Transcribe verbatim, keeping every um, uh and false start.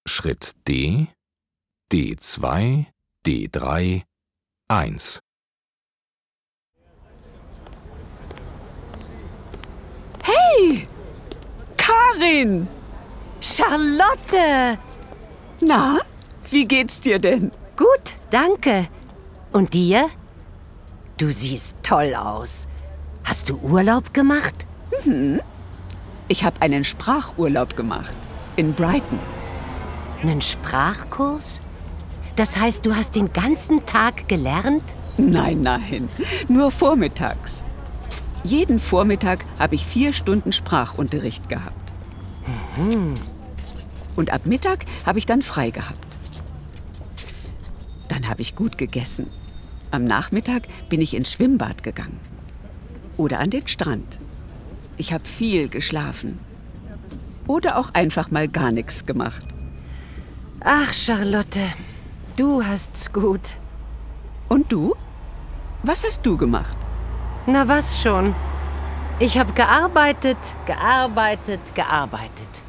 Schritt D, D zwei, D drei, eins. Hey, Karin! Charlotte! Na, wie geht's dir denn? Gut, danke. Und dir? Du siehst toll aus. Hast du Urlaub gemacht? Mhm. Ich habe einen Sprachurlaub gemacht. In Brighton. Einen Sprachkurs? Das heißt, du hast den ganzen Tag gelernt? Nein, nein. Nur vormittags. Jeden Vormittag habe ich vier Stunden Sprachunterricht gehabt. Mhm. Und ab Mittag habe ich dann frei gehabt. Dann habe ich gut gegessen. Am Nachmittag bin ich ins Schwimmbad gegangen. Oder an den Strand. Ich habe viel geschlafen. Oder auch einfach mal gar nichts gemacht. Ach, Charlotte, du hast's gut. Und du? Was hast du gemacht? Na was schon. Ich habe gearbeitet, gearbeitet, gearbeitet.